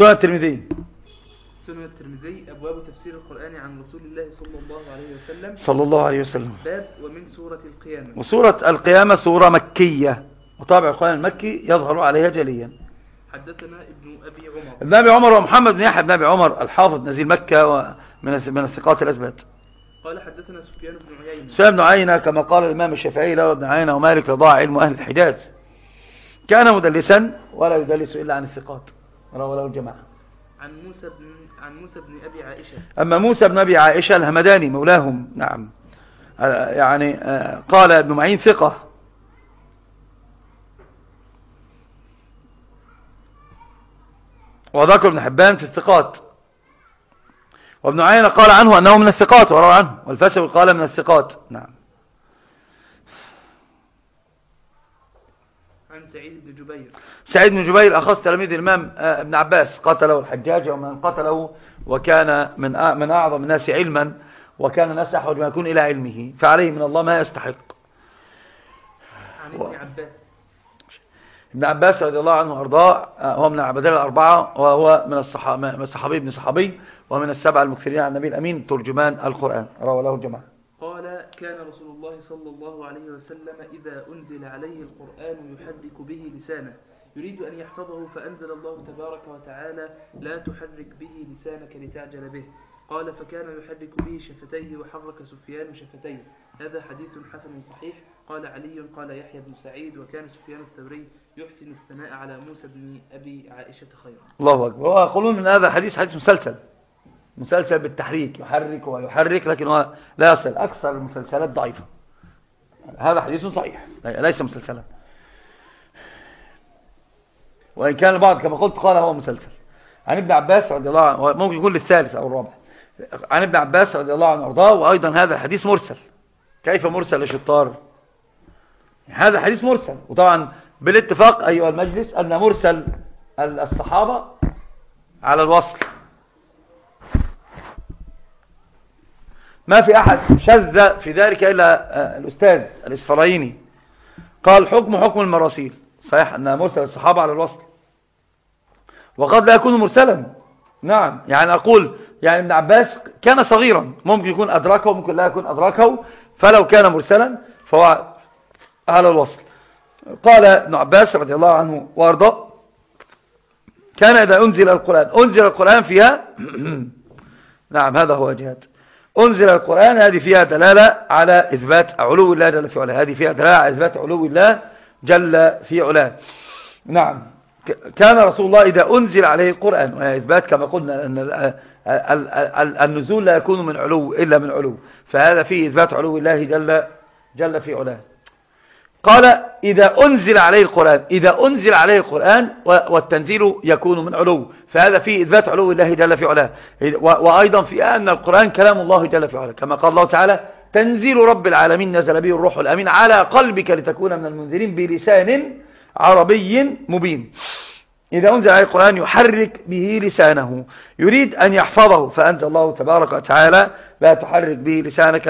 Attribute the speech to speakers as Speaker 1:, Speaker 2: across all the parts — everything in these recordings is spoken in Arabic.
Speaker 1: سنن الترمذي.
Speaker 2: سنن الترمذي أبواب تفسير القرآن عن رسول الله
Speaker 1: صلى الله عليه وسلم.
Speaker 2: باب ومن سورة القيامة.
Speaker 1: وسورة القيامة سورة مكية، وطابع القرآن المكي يظهر عليها جليا.
Speaker 2: حدثنا
Speaker 1: ابن أبي عمر ومحمد بن يحيى بن أبي عمر الحافظ نزيل مكة ومن الثقات الأثبات.
Speaker 2: قال حدثنا سفيان
Speaker 1: بن عيينة كما قال الإمام الشافعي له ابن عيينة ومالك لضاع علم أهل الحجاز، كان مدلسا ولا يدلس إلا عن الثقات، رواه له الجماعة.
Speaker 2: عن موسى بن أبي عائشة.
Speaker 1: أما موسى بن أبي عائشة الهمداني مولاهم، نعم، يعني قال ابن معين ثقة، وذكر ابن حبان في الثقات، وابن عيينة قال عنه أنه من الثقات وروى عنه، والفسوي قال من الثقات. نعم.
Speaker 2: عن
Speaker 1: سعيد بن جبير أخص تلاميذ الإمام ابن عباس، قتله الحجاج ومن قتله، وكان من أعظم الناس علما، وكان الناس أحوج ما يكون إلى علمه، فعليه من الله ما يستحق.
Speaker 2: عن ابن عباس.
Speaker 1: ابن عباس رضي الله عنه وارضاه هو من العبادلة الأربعة، وهو من الصحابي ابن صحابي، ومن السبع المكثرين عن النبي الأمين ترجمان القرآن، رواه له الجماعة.
Speaker 2: قال كان رسول الله صلى الله عليه وسلم إذا أنزل عليه القرآن يحرك به لسانه يريد أن يحفظه، فأنزل الله تبارك وتعالى لا تحرك به لسانك لتعجل به. قال فكان يحرك به شفتيه، وحرك سفيان شفتيه. هذا حديث حسن صحيح. قال علي قال يحيى بن سعيد وكان سفيان الثوري يحسن الثناء على موسى بن أبي عائشة خيرا.
Speaker 1: الله أكبر. ويقولون من هذا حديث مسلسل بالتحريك، يحرك ويحرك، لكن هو لا يصل، أكثر المسلسلات ضعيفة. هذا حديث صحيح ليس مسلسلا، وإن كان البعض كما قلت قال هو مسلسل. عن ابن عباس رضي الله عنه، ممكن يكون للثالث أو الرابع، عن ابن عباس رضي الله عنه وارضاه. وأيضا هذا الحديث مرسل. كيف مرسل يا شطار؟ هذا حديث مرسل، وطبعا بالاتفاق أيها المجلس أن مرسل الصحابة على الوصل، ما في أحد شذ في ذلك إلا الأستاذ الإسفرايني، قال حكم المراسيل. صحيح أن مرسل الصحابة على الوصل، وقد لا يكون مرسلا. نعم، يعني أقول يعني ابن عباس كان صغيرا، ممكن يكون أدركه وممكن لا يكون أدركه، فلو كان مرسلا فهو على الوصل. قال ابن عباس رضي الله عنه وارضاه كان إذا أنزل القرآن فيها نعم هذا هو جهاد. أنزل القرآن هذه فيها دلالة على إثبات علو الله جل في علاه، هذه فيها دلالة على إثبات علو الله جل في علاه. نعم، كان رسول الله إذا أنزل عليه القرآن، وهي إثبات كما قلنا أن النزول لا يكون من علو إلا من علو، فهذا فيه إثبات علو الله جل في علاه. قال إذا أنزل عليه القرآن والتنزيل يكون من علو، فهذا فيه إثبات علو الله جل في علاه. وأيضا في أن القرآن كلام الله جل في علاه، كما قال الله تعالى تنزيل رب العالمين نزل به الروح الأمين على قلبك لتكون من المنذرين بلسان عربي مبين. إذا أنزل عليه القرآن يحرك به لسانه يريد أن يحفظه، فأنزل الله تبارك وتعالى لا تحرك به لسانك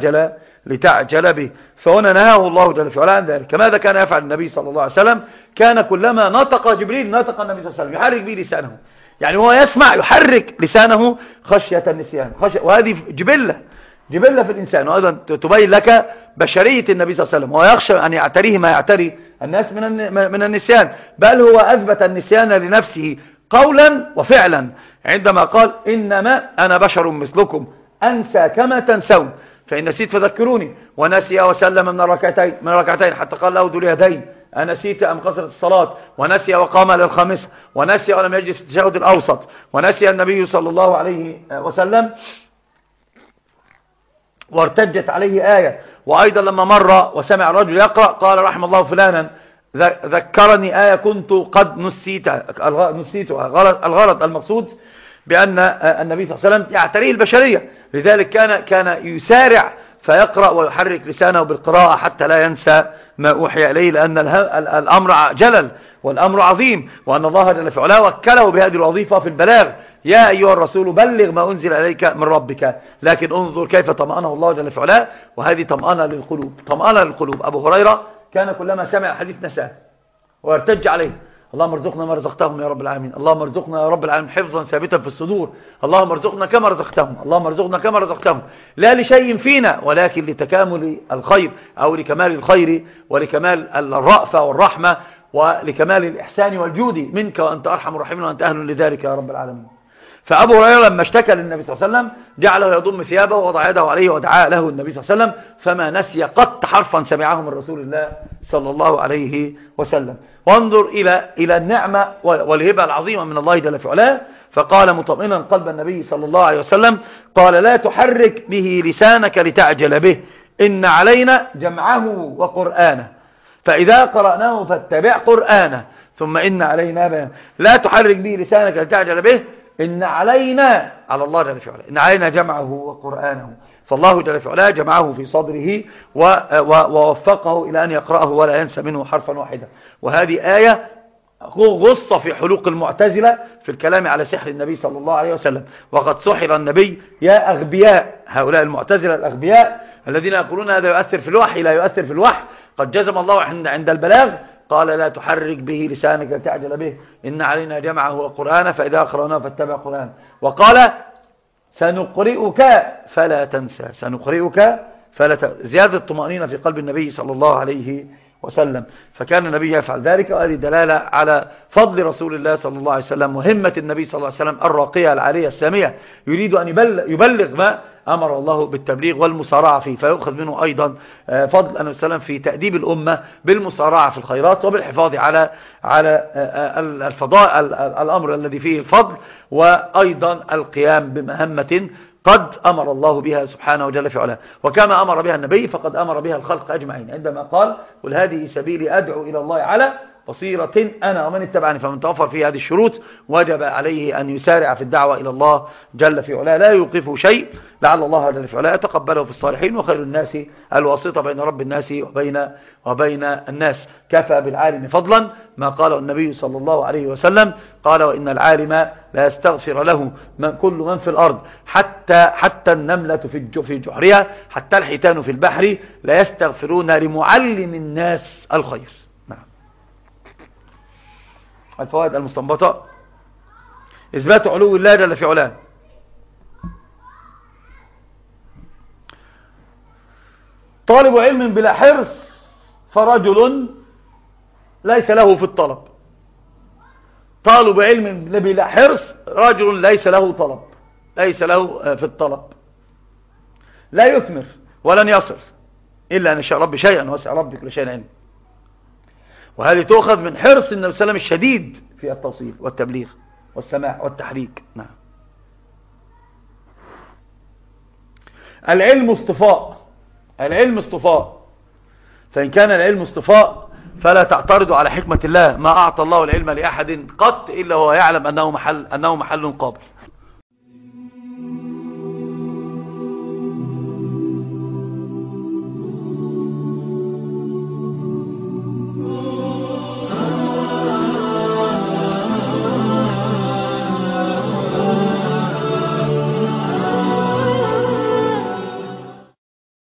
Speaker 1: لتعجل به. فهنا نهاه الله جل في علاه عن ذلك. ماذا كان يفعل النبي صلى الله عليه وسلم؟ كان كلما نطق جبريل نطق النبي صلى الله عليه وسلم يحرك به لسانه، يعني هو يسمع يحرك لسانه خشية النسيان، وهذه جبلة في الإنسان، وأيضا تبين لك بشرية النبي صلى الله عليه وسلم، وهو يخشى أن يعتريه ما يعتري الناس من النسيان، بل هو أثبت النسيان لنفسه قولا وفعلا عندما قال إنما أنا بشر مثلكم أنسى كما تنسون فإن نسيت فذكروني، ونسي وسلم من ركعتين حتى قال له ذو اليدين أنسيت أم قصرت الصلاة، ونسي وقام للخامسة، ونسي ولم يجلس في التشهد الأوسط، ونسي النبي صلى الله عليه وسلم وارتجت عليه آية. وأيضا لما مر وسمع الرجل يقرأ قال رحم الله فلانا ذكرني آية كنت قد نسيتها. الغرض المقصود بأن النبي صلى الله عليه وسلم يعتريه البشرية، لذلك كان يسارع فيقرأ ويحرك لسانه بالقراءة حتى لا ينسى ما أوحي إليه، لأن الأمر جلل والأمر عظيم، وأن الله جل في علاه وكله بهذه الوظيفة في البلاغ. يا أيها الرسول بلغ ما أنزل إليك من ربك. لكن انظر كيف طمأنه الله جل في علاه، وهذه طمأنة للقلوب. أبو هريرة كان كلما سمع حديث نساه ويرتج عليه، اللهم ارزقنا ما رزقتهم يا رب العالمين. اللهم ارزقنا يا رب العالمين حفظا ثابتا في الصدور. اللهم ارزقنا كما رزقتهم. اللهم ارزقنا كما رزقتهم، لا لشيء فينا ولكن لتكامل الخير أو لكمال الخير ولكمال الرأفة والرحمة ولكمال الإحسان والجود منك، وأنت أرحم الراحمين وأنت أهل لذلك يا رب العالمين. فأبو هريرة لما اشتكى للنبي صلى الله عليه وسلم جعله يضم ثيابه ووضع يده عليه ودعا له النبي صلى الله عليه وسلم، فما نسي قط حرفا سمعه من رسول الله صلى الله عليه وسلم. وانظر إلى النعمة والهبة العظيمة من الله جل في علاه، فقال مطمئنا قلب النبي صلى الله عليه وسلم، قال لا تحرك به لسانك لتعجل به، إن علينا جمعه وقرآنه، فإذا قرأناه فاتبع قرآنه، ثم إن علينا بيانه. لا تحرك به لسانك لتعجل به، إن علينا، على الله جل في علاه، إن علينا جمعه وقرآنه. فالله جل في علاه جمعه في صدره ووفقه إلى أن يقرأه ولا ينسى منه حرفا واحدا. وهذه آية غصة في حلوق المعتزلة في الكلام على سحر النبي صلى الله عليه وسلم. وقد سحر النبي يا أغبياء، هؤلاء المعتزلة الأغبياء الذين يقولون هذا يؤثر في الوحي، لا يؤثر في الوحي. قد جزم الله عند البلاغ، قال لا تحرك به لسانك لتعجل به، إن علينا جمعه وقرآنه، فإذا قرأناه فاتبع قرآنه. وقال سنقرئك فلا تنسى، سنقرئك زيادة الطمأنينة في قلب النبي صلى الله عليه وسلم. فكان النبي يفعل ذلك، وهذه دلالة على فضل رسول الله صلى الله عليه وسلم وهمة النبي صلى الله عليه وسلم الراقية العالية السامية، يريد أن يبلغ ما أمر الله بالتبليغ والمسارعة فيه. فيأخذ منه أيضا فضل أنه وسلم في تأديب الأمة بالمسارعة في الخيرات وبالحفاظ على الفضاء الأمر الذي فيه الفضل، وأيضا القيام بمهمة قد أمر الله بها سبحانه وجل في علاه. وكما أمر بها النبي فقد أمر بها الخلق أجمعين، عندما قال قل هذه سبيلي أدعو إلى الله على بصيرة أنا ومن اتبعني. فمن توفر في هذه الشروط وجب عليه أن يسارع في الدعوة إلى الله جل في علاه، لا يوقفه شيء، لعل الله جل في علاه يتقبله في الصالحين. وخير الناس الواسطة بين رب الناس وبين الناس. كفى بالعالم فضلا ما قاله النبي صلى الله عليه وسلم، قال وإن العالم لا يستغفر له كل من في الأرض، حتى النملة في جحرها، حتى الحيتان في البحر لا يستغفرون لمعلم الناس الخير. نعم. الفوائد المستنبطة: إثبات علو الله جل في علاه، طالب علم بلا حرص فرجل ليس له في الطلب. طالب علم بلا حرص رجل ليس له طلب، ليس له في الطلب، لا يثمر ولن يصل إلا أن يشاء ربي شيئا، وسع ربي كل شيء علم. وهذه تؤخذ من حرص النبي صلى الله عليه وسلم الشديد في التوصيل والتبليغ والسماع والتحريك. نعم. العلم اصطفاء، العلم اصطفاء، فإن كان العلم اصطفاء فلا تعترض على حكمة الله. ما أعطى الله العلم لأحد قط إلا هو يعلم أنه محل قابل.